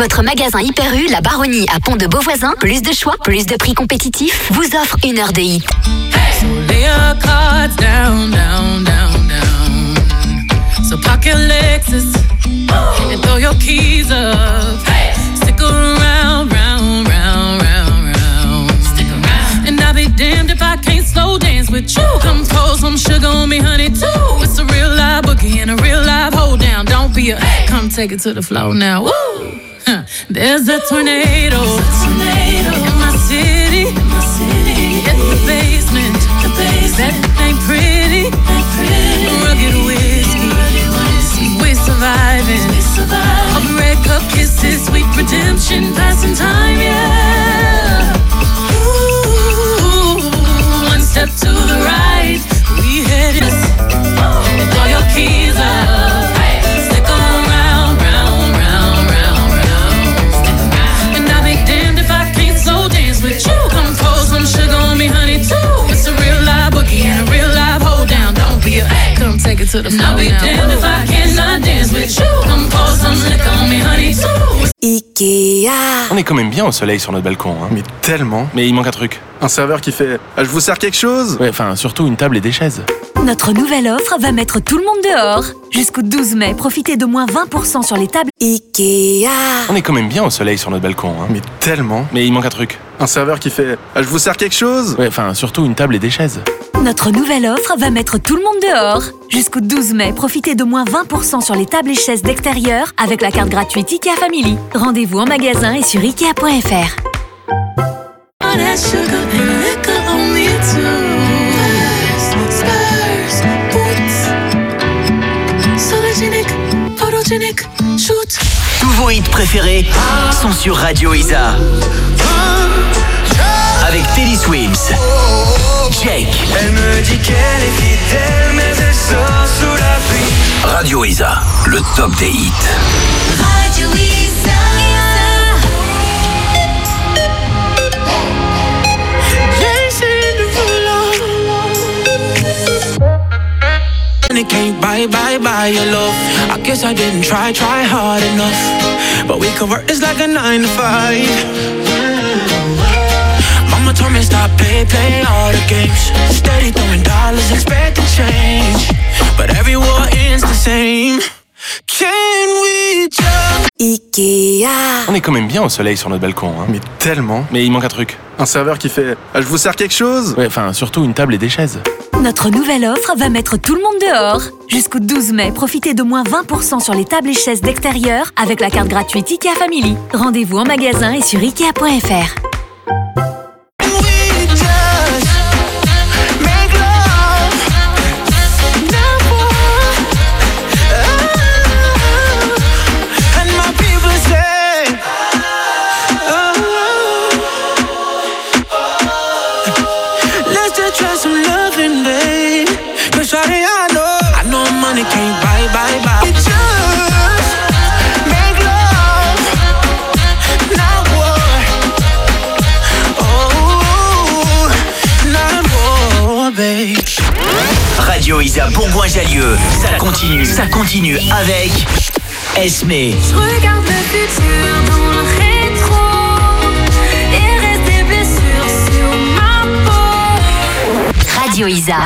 Votre magasin Hyper U, la Baronnie à Pont de Beauvoisin, plus de choix, plus de prix compétitifs, vous offre une heure de hit. So lay your cards down, down, down, down. So park your Lexus and throw your keys up. Stick around, round, round, round, round. Stick around. And I'll be damned if I can't slow dance with you. Come pour some sugar on me, honey, too. It's a real live boogie and a real live hold down. Don't be a come take it to the floor now. Woo! There's a tornado in my city. It's the basement. That ain't pretty. Rugged whiskey. We're surviving. A red cup kisses, sweet redemption, passing time, yeah. Ooh, one step to the right, we headed. And throw your keys up. Stick around, round, round, round, round. And I'll be damned if I can't slow dance with you. Come pour some sugar on me, honey, too. It's a real live boogie and a real live hold down. Don't be a come take it to the floor. I'll be damned if I cannot dance with you. Come pour some liquor on me, honey, too. Ikea. On est quand même bien au soleil sur notre balcon, hein. Mais tellement. Mais il manque un truc. Un serveur qui fait « Je vous sers quelque chose ?» Ouais, enfin, surtout une table et des chaises. Notre nouvelle offre va mettre tout le monde dehors. Jusqu'au 12 mai, profitez de moins 20% sur les tables. Ikea. On est quand même bien au soleil sur notre balcon, hein. Mais tellement. Mais il manque un truc. Un serveur qui fait « Je vous sers quelque chose ?» Ouais, enfin, surtout une table et des chaises. Notre nouvelle offre va mettre tout le monde dehors. Jusqu'au 12 mai, profitez de moins 20% sur les tables et chaises d'extérieur avec la carte gratuite IKEA Family. Rendez-vous en magasin et sur Ikea.fr. That sugar and liquor on me too. Spurs, boots, sologenic, photogenic, shoot. Tous vos hits préférés sont sur Radio Isa. Avec Teddy Swims, Jake. Elle me dit qu'elle est fidèle, mais elle sort sous la pluie. Radio Isa, le top des hits. Radio Isa. And it can't buy your love. I guess I didn't try hard enough. But we could work this like a 9 to 5. Mama told me stop play all the games. Steady throwing dollars, expecting change. But every war ends the same. Can we just Ikea. On est quand même bien au soleil sur notre balcon, hein. Mais tellement. Mais il manque un truc. Un serveur qui fait « Je vous sers quelque chose ?» Ouais, enfin, surtout une table et des chaises. Notre nouvelle offre va mettre tout le monde dehors. Jusqu'au 12 mai, profitez de moins 20% sur les tables et chaises d'extérieur avec la carte gratuite IKEA Family. Rendez-vous en magasin et sur Ikea.fr. can't buy. Just make love, not war. Oh, not war, babe. Radio Isa Bourgoin-Jallieu, ça continue avec Esme. Je regarde le futur dans le rétro et reste des blessures sur ma peau. Radio Isa.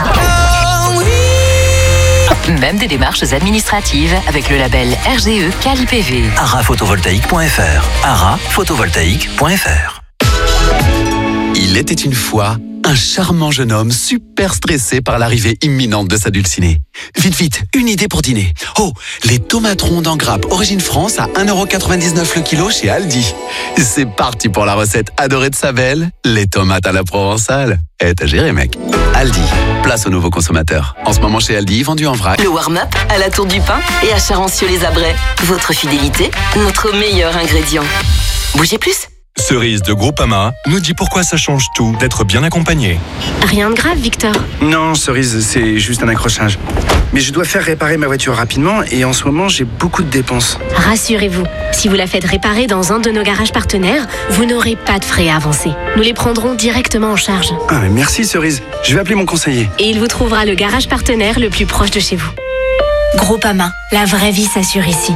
Même des démarches administratives avec le label RGE Quali-PV. araphotovoltaïque.fr. araphotovoltaïque.fr. Il était une fois un charmant jeune homme super stressé par l'arrivée imminente de sa dulcinée. Vite, une idée pour dîner. Oh, les tomates rondes en grappe origine France à 1,99€ le kilo chez Aldi. C'est parti pour la recette adorée de sa belle, les tomates à la provençale. T'as géré, mec. Aldi, place aux nouveaux consommateurs. En ce moment chez Aldi, vendu en vrac. Le warm-up à la Tour du Pin et à Charancieux-les-Abrais. Votre fidélité, notre meilleur ingrédient. Bougez plus. Cerise de Groupama nous dit pourquoi ça change tout d'être bien accompagné. Rien de grave, Victor. Non, Cerise, c'est juste un accrochage. Mais je dois faire réparer ma voiture rapidement et en ce moment, j'ai beaucoup de dépenses. Rassurez-vous, si vous la faites réparer dans un de nos garages partenaires, vous n'aurez pas de frais à avancer. Nous les prendrons directement en charge. Ah, mais merci, Cerise. Je vais appeler mon conseiller. Et il vous trouvera le garage partenaire le plus proche de chez vous. Groupama, la vraie vie s'assure ici.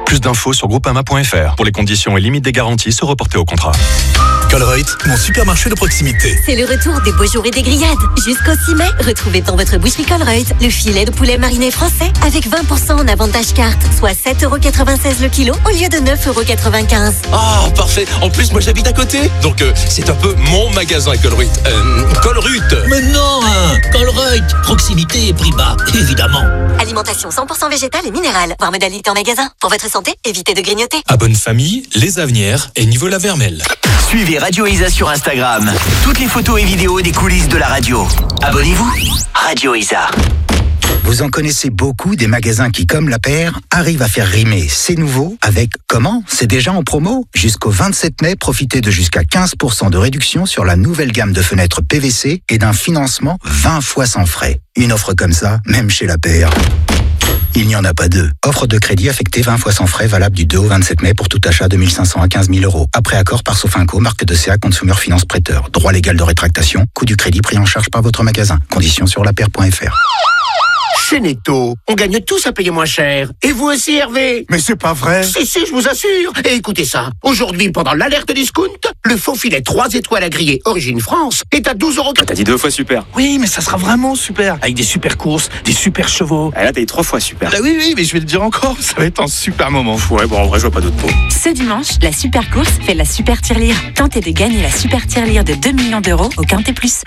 Plus d'infos sur groupama.fr. Pour les conditions et limites des garanties, se reporter au contrat. Colruyt, mon supermarché de proximité. C'est le retour des beaux jours et des grillades. Jusqu'au 6 mai, retrouvez dans votre boucherie Colruyt le filet de poulet mariné français avec 20% en avantage carte, soit 7,96€ le kilo au lieu de 9,95€. Ah, parfait. En plus, moi j'habite à côté. Donc c'est un peu mon magasin Colruyt. Colruyt. Mais non, Colruyt. Proximité et prix bas, évidemment. Alimentation 100% végétale et minérale. Voir modalité en magasin. Pour votre santé, évitez de grignoter. À bonne famille, les Avenières et Niveau-la-Vermelle. Suivez Radio Isa sur Instagram. Toutes les photos et vidéos des coulisses de la radio. Abonnez-vous. Radio Isa. Vous en connaissez beaucoup des magasins qui, comme La Paire, arrivent à faire rimer c'est nouveau avec comment? C'est déjà en promo? Jusqu'au 27 mai, profitez de jusqu'à 15% de réduction sur la nouvelle gamme de fenêtres PVC et d'un financement 20 fois sans frais. Une offre comme ça, même chez La Paire, il n'y en a pas deux. Offre de crédit affectée 20 fois sans frais, valable du 2 au 27 mai pour tout achat de 1 500 à 15 000 euros. Après accord par Sofinco, marque de CA Consumer Finance Prêteur. Droit légal de rétractation, coût du crédit pris en charge par votre magasin. Conditions sur lapaire.fr. Chez Netto, on gagne tous à payer moins cher. Et vous aussi, Hervé? Mais c'est pas vrai. Si, je vous assure. Et écoutez ça. Aujourd'hui, pendant l'alerte discount, le faux filet 3 étoiles à griller Origine France est à 12€. T'as dit 2 fois super. Oui, mais ça sera vraiment super. Avec des super courses, des super chevaux. Ah là, t'as dit 3 fois super. Ah oui, mais je vais le dire encore. Ça va être un super moment. Ouais, bon, en vrai, je vois pas d'autre mot. Ce dimanche, la super course fait la super tirelire. Tentez de gagner la super tirelire de 2 millions d'euros au Quintet Plus.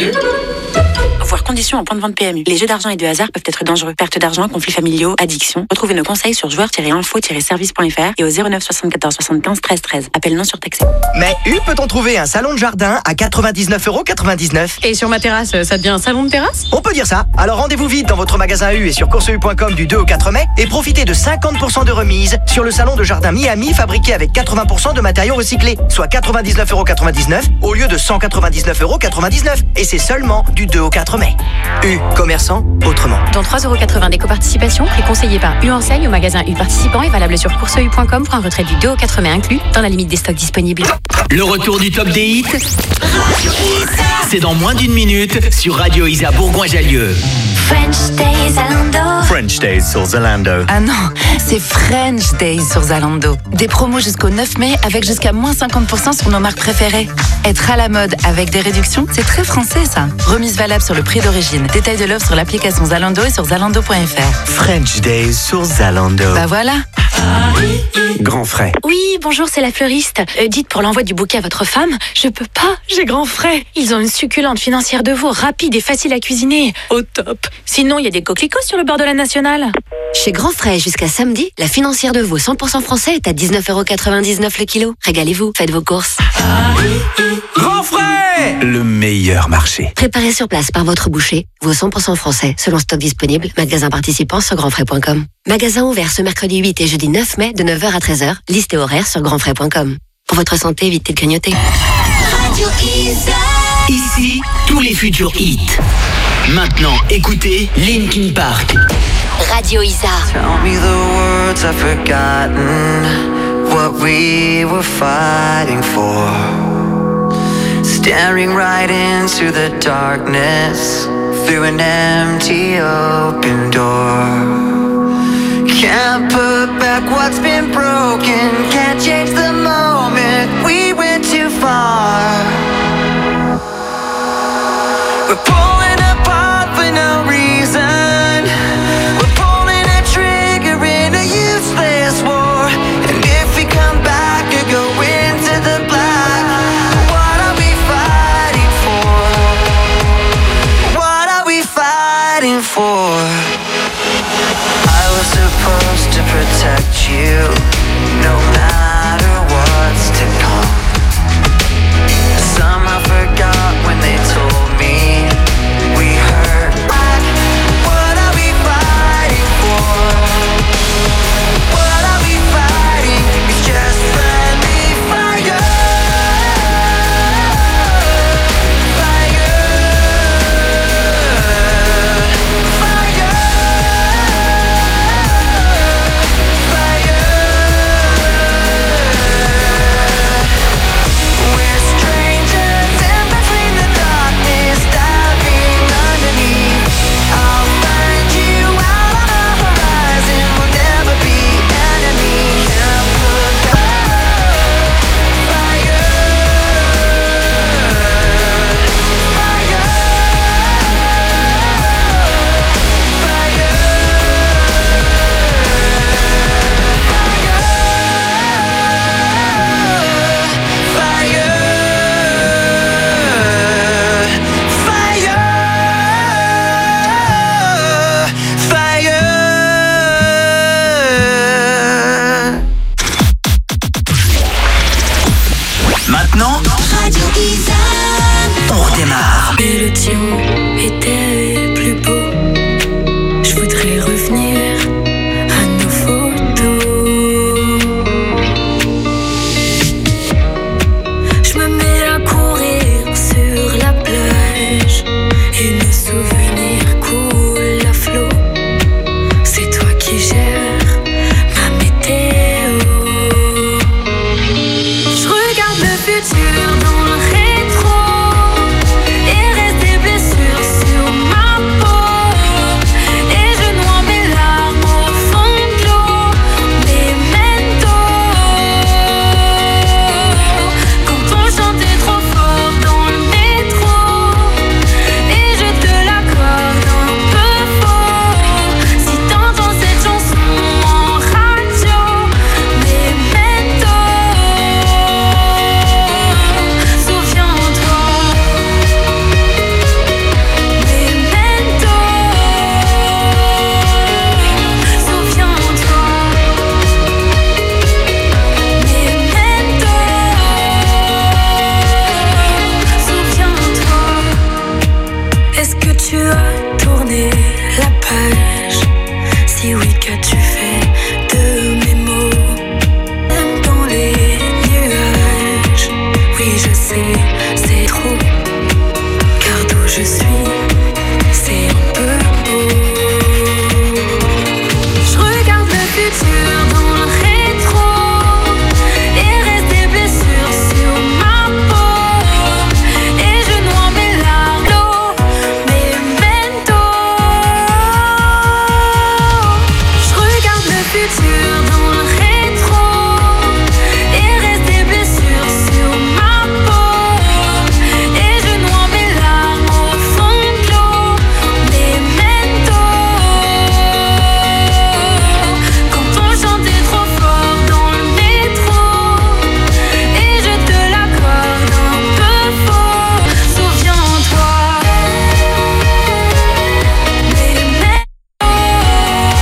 Voir conditions en point de vente PMU. Les jeux d'argent et de hasard peuvent être dangereux. Perte d'argent, conflits familiaux, addiction. Retrouvez nos conseils sur joueurs-info-service.fr et au 09 74 75 13 13. Appel non surtaxé. Mais peut-on trouver un salon de jardin à 99,99€? Et sur ma terrasse, ça devient un salon de terrasse? On peut dire ça. Alors rendez-vous vite dans votre magasin U et sur courseu.com du 2 au 4 mai et profitez de 50% de remise sur le salon de jardin Miami fabriqué avec 80% de matériaux recyclés, soit 99,99€ au lieu de 199,99€. Et c'est seulement du 2 au 4 mai. U, commerçant autrement. Dans 3,80€ d'éco-participation, prix conseillé par U Enseigne au magasin U participant et valable sur courseu.com pour un retrait du 2 au 4 mai inclus, dans la limite des stocks disponibles. Le retour du top des hits, c'est dans moins d'une minute sur Radio Isa Bourgoin-Jallieu. French Days Zalando. French Days sur Zalando. Ah non, c'est French Days sur Zalando. Des promos jusqu'au 9 mai avec jusqu'à moins 50% sur nos marques préférées. Être à la mode avec des réductions, c'est très français ça. Remise valable sur le prix d'origine. Détail de l'offre sur l'application Zalando et sur zalando.fr. French Days sur Zalando. Bah voilà. Grand frais. Oui, bonjour, c'est la fleuriste. Dites pour l'envoi du bouquet à votre femme, je peux pas, j'ai grand frais. Ils ont une succulente financière de veau, rapide et facile à cuisiner. Au top. Sinon, il y a des coquelicots sur le bord de la Nationale. Chez Grand Frais, jusqu'à samedi, la financière de veau 100% français est à 19,99€ le kilo. Régalez-vous, faites vos courses. Grand frais, le meilleur marché. Préparé sur place par votre boucher, veau 100% français, selon stock disponible, magasin participant sur grandfrais.com. Magasin ouvert ce mercredi 8 et jeudi 9 mai de 9h à 13h, liste et horaire sur grandfrais.com. Pour votre santé, évitez de grignoter. Radio Isa. Ici, tous les futurs hits. Maintenant, écoutez Linkin Park. Radio Isa. Tell me the words I've forgotten, what we were fighting for. Staring right into the darkness, through an empty open door. Can't put back what's been broken, can't change the moment, we went too far. We're pulling apart for no reason, we're pulling a trigger in a useless war. And if we come back or go into the black, what are we fighting for? What are we fighting for? I was supposed to protect you, no matter what's to come. c'est trop. Car d'où je suis, c'est un peu beau. Je regarde le futur dans le rétro et reste des blessures sur ma peau. Et je noie mes larmes, mes mentos. Je regarde le futur dans le rétro et reste des blessures sur ma peau. Et je noie mes larmes au fond de l'eau, mes mentos. Quand on chantait trop fort dans le métro et je te l'accorde un peu faux. Souviens-toi, mes mentos,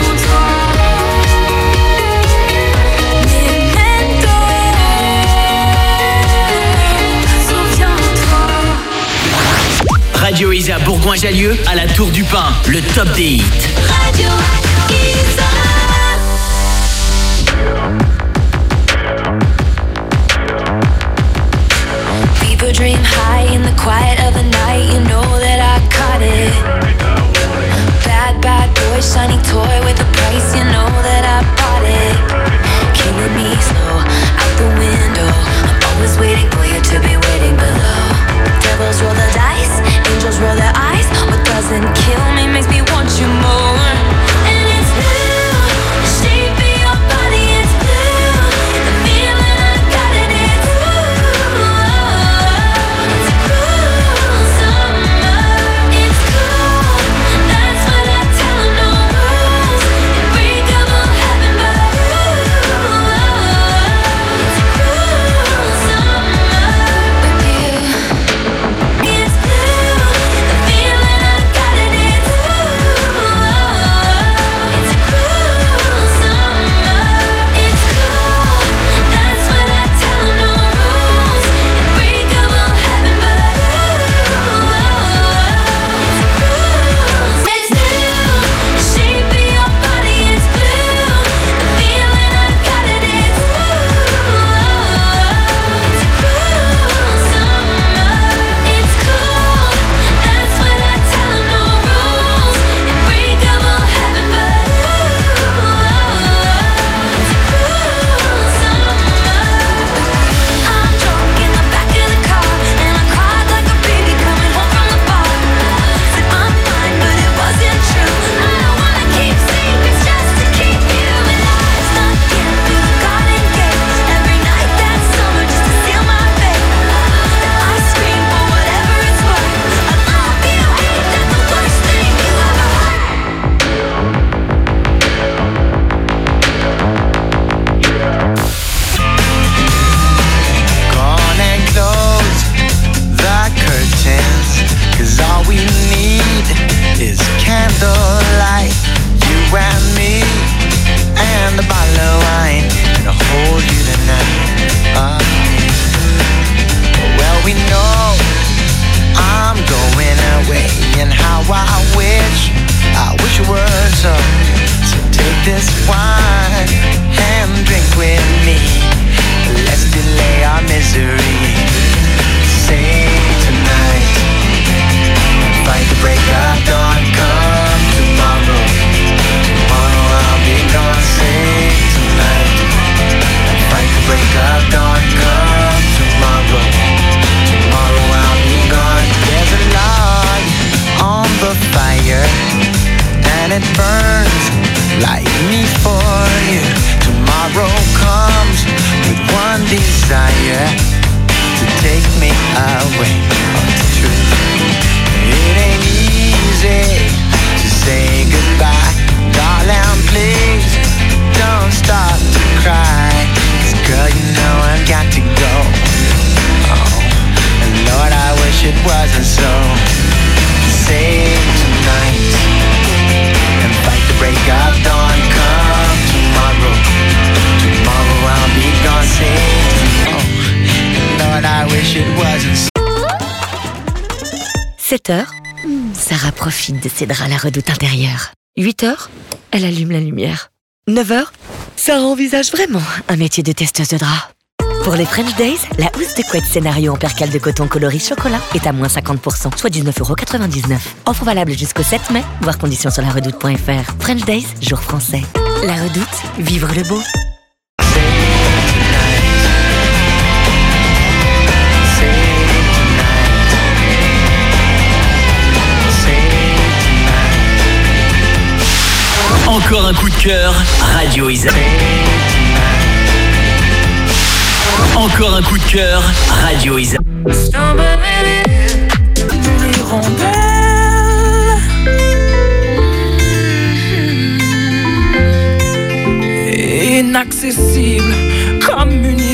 souviens-toi. Radio Isa Bourgoin-Jallieu à la Tour du Pin, le top des hits. Radio Isa. People dream high in the quiet of the night. You know that I caught it. Bad, bad boy, shiny toy with a price. You know that I bought it. Killing me slow, out the window. I'm always waiting for you to be waiting below. Devils roll the dice, angels roll their eyes. What doesn't kill me makes me want you more. And it's blue, the shape of your body, it's blue. The feeling I got it, it's blue. It's cool summer, it's cool. That's what I tell 'em, no rules. Unbreakable heaven, but it's cool summer with you. It's blue, the feeling I got it, it's blue. It's cool summer, it's cool. That's what I tell 'em, no rules. Unbreakable heaven, but it's blue. The shape of your body, it's blue. The feeling I got it, it's blue. It's cool summer, it's cool. That's what I tell 'em, no rules. Unbreakable heaven, but it's cool summer. I'm drunk in the back of the car and I cried like a baby coming home from the bar. Said I'm fine, but it wasn't true. I don't wanna keep secrets just to keep you alive. Stuck in through the garden gate every night that summer just to seal my fate. Then I scream for whatever it's worth. I love you, ain't that the worst thing you ever heard? Gone and close the curtains, 'cause all we need is candlelight. You and me and a bottle of wine, and I'll hold you tonight. Well, we know I'm going away, and how I wish it were so. So take this wine and drink with me. Let's delay our misery. Sing tonight, fight the break of dawn. Come tomorrow, tomorrow I'll be gone. Sing tonight, fight the break of dawn. Come tomorrow, tomorrow I'll be gone. There's a log on the fire, and it burns like me for you. Tomorrow comes with one desire, to take me away. Oh, it's true. It ain't easy to say goodbye. Darling, please don't start to cry. 'Cause girl, you know I've got to go. Oh, and Lord, I wish it wasn't so. Sing tonight and fight the break of dawn. Come tomorrow, tomorrow I'll be gone. Sing, oh, and Lord, I wish it wasn't so. 7h, Sarah profite de ses draps à la redoute intérieure. 8h, elle allume la lumière. 9h, Sarah envisage vraiment un métier de testeuse de draps. Pour les French Days, la housse de couette scénario en percale de coton coloris chocolat est à moins 50%, soit 19,99€. Offre valable jusqu'au 7 mai, voir conditions sur laredoute.fr. French Days, jour français. La Redoute, vivre le beau. Encore un coup de cœur, Radio Isa. Encore un coup de cœur, Radio Isa. Inaccessible comme une île.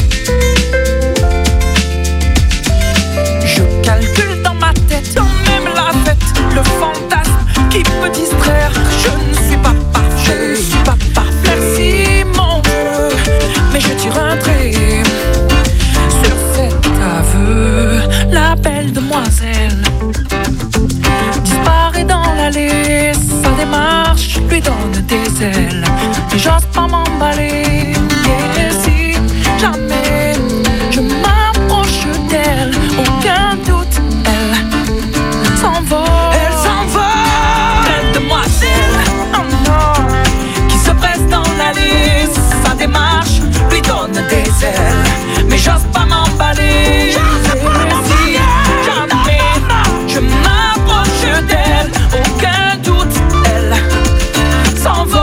Je calcule dans ma tête, dans même la fête, le fantasme qui peut distraire. Je ne suis pas parfait, je suis pas parfait, si mon Dieu, mais je tire un trait sur cet aveu. La belle demoiselle disparaît dans l'allée, sa démarche lui donne des ailes, mais j'ose pas m'emballer. Et si jamais je m'approche d'elle, aucun doute, elle s'envole. Elle s'envole, belle demoiselle, oh non, qui se presse dans l'allée, sa démarche lui donne des ailes, mais j'ose pas m'emballer. Si jamais je m'approche d'elle, aucun doute, elle s'envole.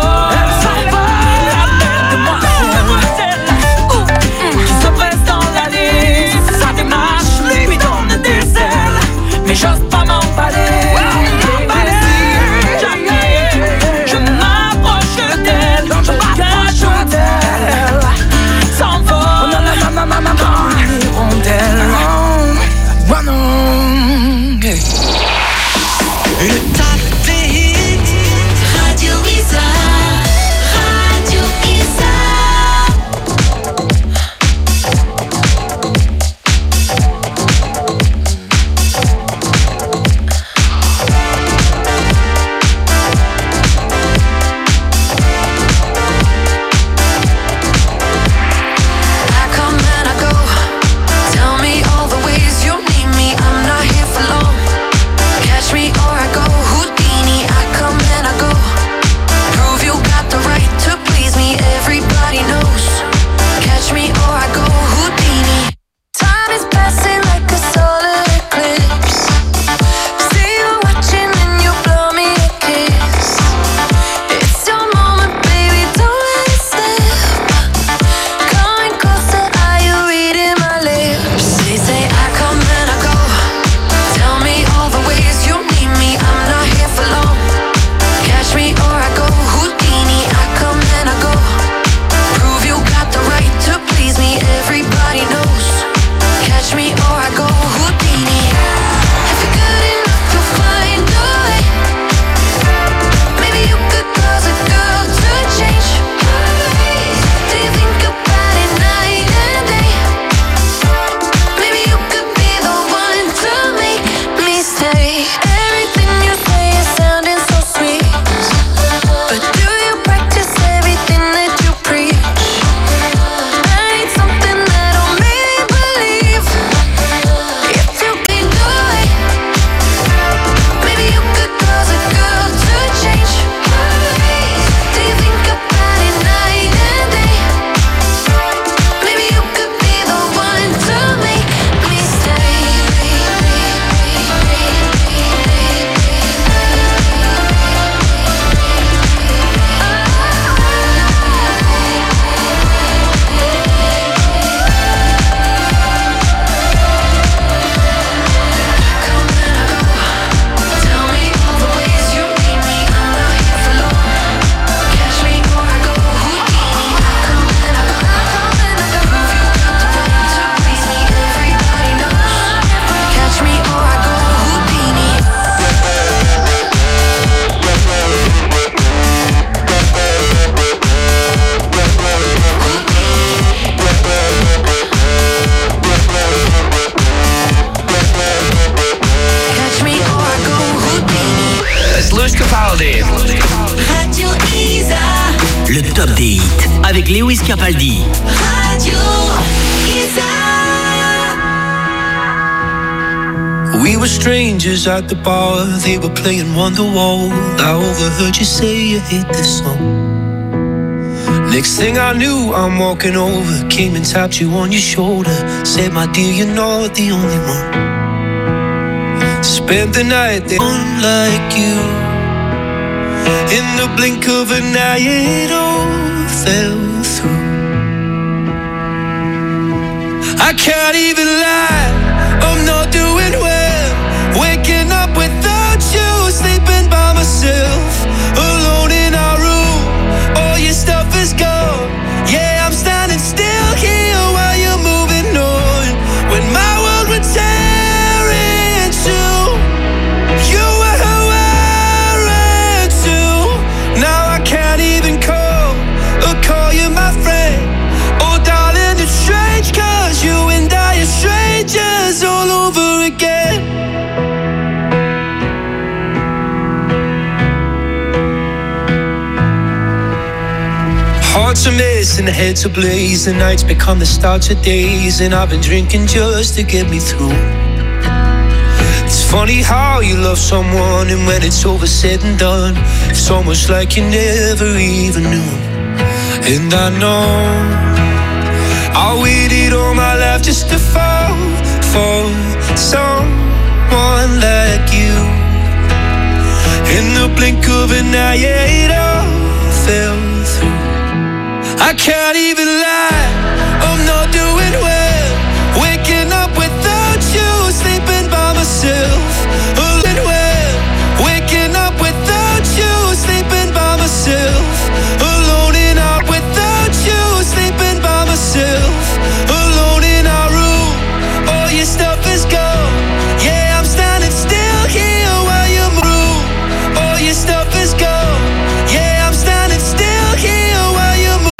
Mais j'ose pas m'emballer. Si jamais je m'approche d'elle, aucun doute, elle s'envole comme une hirondelle. Oh non, le top des hits, Radio Isa, Radio Isa. le top des hits avec Lewis Capaldi. Radio We were strangers at the bar, they were playing Wonderwall. I overheard you say you hate this song. Next thing I knew, I'm walking over, came and tapped you on your shoulder, said, my dear, you're not the only one. Spent the night there, like you. In the blink of an eye, it all fell through. I can't even lie, I'm not doing well. Waking up without you, sleeping by myself, alone in our room. All your stuff is gone. Yeah, I'm standing still here while you're moving on. When my world would tear in two, you were who I ran to. Now I can't even call you my friend. Oh darling, it's strange, 'cause you and I are strangers all over again. Hearts are missing, heads ablaze. The nights become the starts of days, and I've been drinking just to get me through. It's funny how you love someone, and when it's over said and done, it's almost like you never even knew. And I know I waited all my life just to fall for someone like you. In the blink of an eye, it all fell through. I can't even lie, I'm not doing well. Waking up without you, sleeping by myself, alone well. Waking up without you, sleeping by myself, alone in our without you, sleeping by myself, alone in our room. All your stuff is gone. Yeah, I'm standing still here while you move. All your stuff is gone. Yeah, I'm standing still here while you move.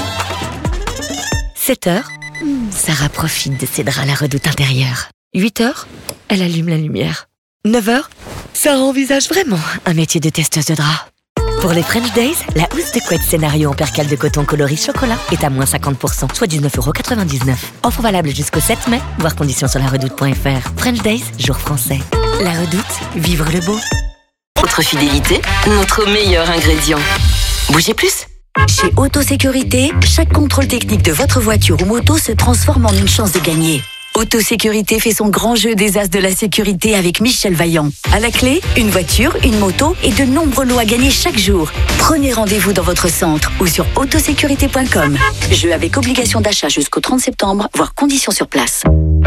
7h, Sarah profite de ses draps à la redoute intérieure. 8h, elle allume la lumière. 9h, Sarah envisage vraiment un métier de testeuse de draps. Pour les French Days, la housse de couette scénario en percale de coton coloris chocolat est à moins 50%, soit 19,99€. Offre valable jusqu'au 7 mai, voir conditions sur laredoute.fr. French Days, jour français. La Redoute, vivre le beau. Votre fidélité, notre meilleur ingrédient. Bougez plus. Chez Autosécurité, chaque contrôle technique de votre voiture ou moto se transforme en une chance de gagner. Autosécurité fait son grand jeu des as de la sécurité avec Michel Vaillant. À la clé, une voiture, une moto et de nombreux lots à gagner chaque jour. Prenez rendez-vous dans votre centre ou sur autosécurité.com. Jeu avec obligation d'achat jusqu'au 30 septembre, voire conditions sur place.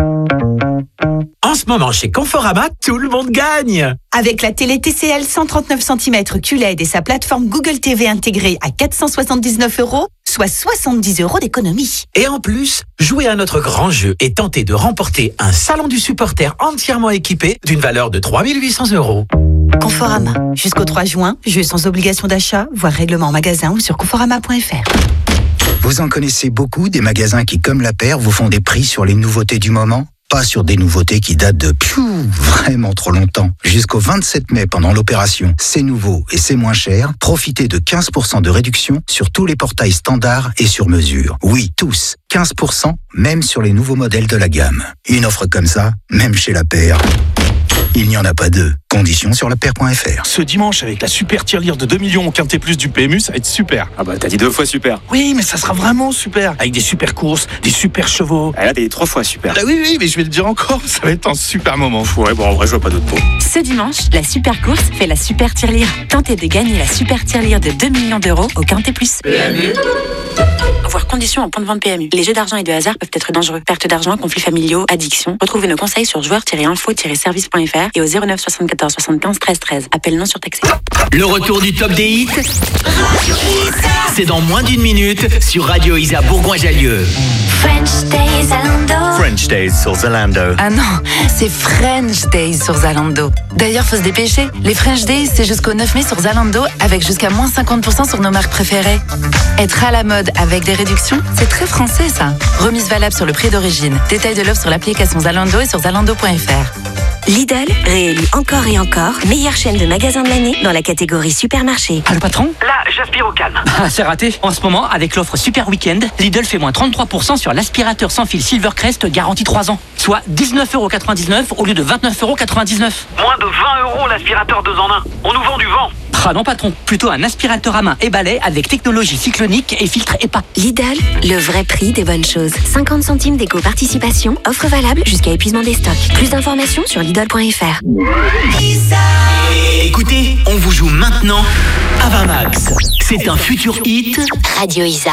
En ce moment, chez Conforama, tout le monde gagne. Avec la télé TCL 139 cm QLED et sa plateforme Google TV intégrée à 479€, soit 70€ d'économie. Et en plus, jouez à notre grand jeu et tentez de remporter un salon du supporter entièrement équipé d'une valeur de 3800€. Conforama. Jusqu'au 3 juin, jeu sans obligation d'achat, voire règlement en magasin ou sur conforama.fr. Vous en connaissez beaucoup des magasins qui, comme la paire, vous font des prix sur les nouveautés du moment? Pas sur des nouveautés qui datent de vraiment trop longtemps. Jusqu'au 27 mai, pendant l'opération C'est nouveau et c'est moins cher, profitez de 15% de réduction sur tous les portails standards et sur mesure. Oui, tous. 15%, même sur les nouveaux modèles de la gamme. Une offre comme ça, même chez la paire, il n'y en a pas deux. Conditions sur lapaire.fr. Ce dimanche, avec la super tirelire de 2 millions au Quintet Plus du PMU, ça va être super. Ah bah t'as dit 2 fois super. Oui, mais ça sera vraiment super. Avec des super courses, des super chevaux. Ah là t'as dit 3 fois super. Ah oui, mais je vais le dire encore, ça va être un super moment. Ouais, bon en vrai je vois pas d'autre pot. Ce dimanche, la super course fait la super tirelire. Tentez de gagner la super tirelire de 2 millions d'euros au Quintet Plus. PMU. Voir conditions en point de vente PMU. Les jeux d'argent et de hasard peuvent être dangereux. Perte d'argent, conflits familiaux, addiction. Retrouvez nos conseils sur joueurs-info-service.fr et au 09 74 75 13 13. Appel non surtaxé. Le retour du top des hits, c'est dans moins d'une minute sur Radio Isa Bourgoin-Jallieu. French Days Zalando. French Days sur Zalando. Ah non, c'est French Days sur Zalando. D'ailleurs, faut se dépêcher. Les French Days, c'est jusqu'au 9 mai sur Zalando avec jusqu'à moins 50% sur nos marques préférées. Être à la mode avec des réductions, c'est très français ça. Remise valable sur le prix d'origine. Détail de l'offre sur l'application Zalando et sur zalando.fr. Lidl, réélu encore et encore, meilleure chaîne de magasins de l'année dans la catégorie supermarché. Ah, le patron? Là, j'aspire au calme. Ah, c'est raté. En ce moment, avec l'offre Super Weekend, Lidl fait moins 33% sur l'aspirateur sans fil Silvercrest garantie 3 ans. Soit 19,99€ au lieu de 29,99€. Moins de 20€ l'aspirateur 2 en 1. On nous vend du vent. Ah non patron, plutôt un aspirateur à main et balai avec technologie cyclonique et filtre EPA. Lidl, le vrai prix des bonnes choses. 50 centimes d'éco-participation, offre valable jusqu'à épuisement des stocks. Plus d'informations sur Lidl.fr. Écoutez, on vous joue maintenant Avamax. C'est un futur hit. Radio Isa.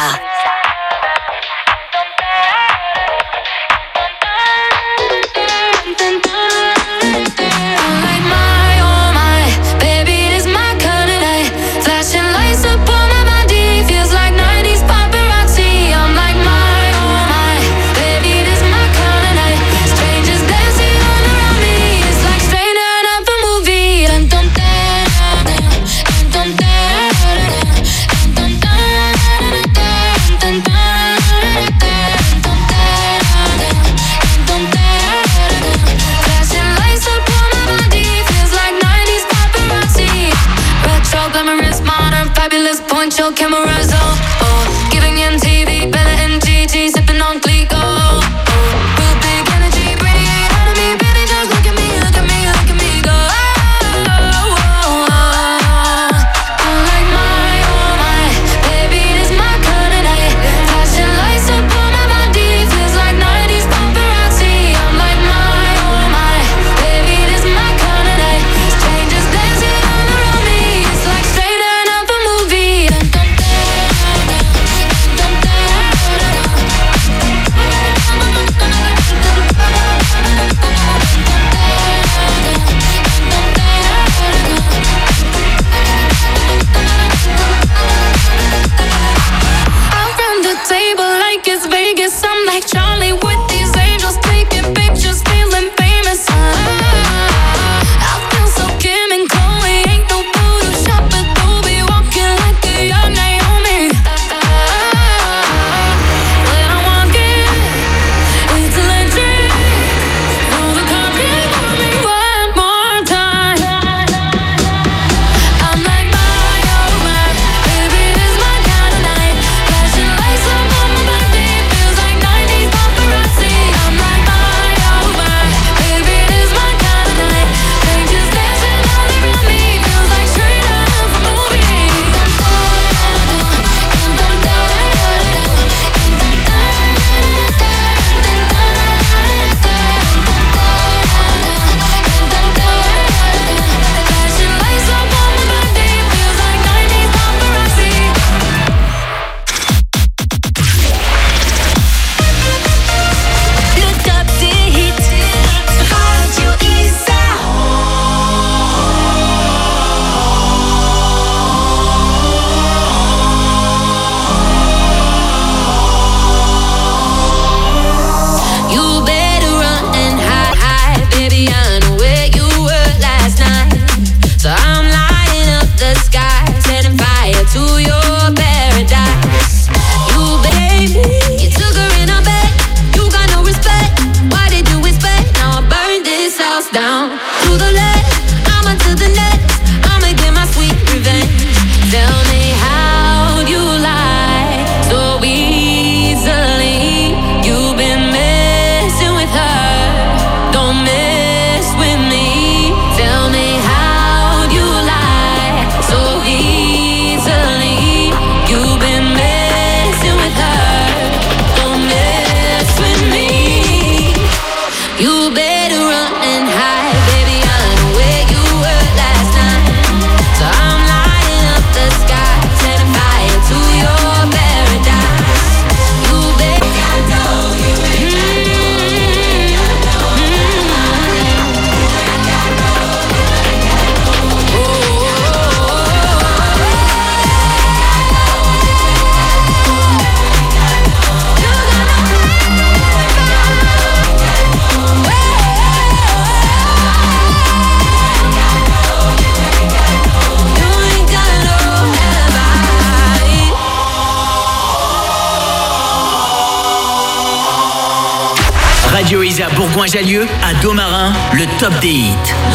Bourgoin-Jallieu, à Domarin, le top des hits.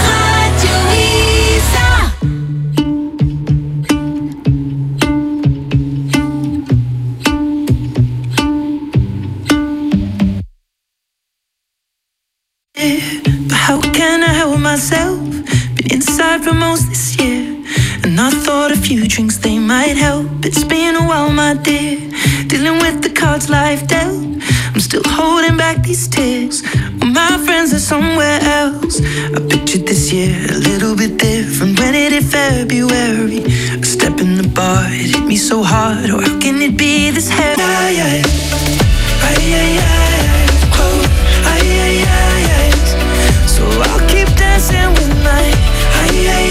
But how can I help myself? Been inside for most this year, and I thought a few drinks they might help. It's been a while, my dear, dealing with the cards life dealt. I'm still holding back these tears when my friends are somewhere else. I pictured this year a little bit different. When it hit February, a step in the bar, it hit me so hard. Or how can it be this heavy? So I'll keep dancing with my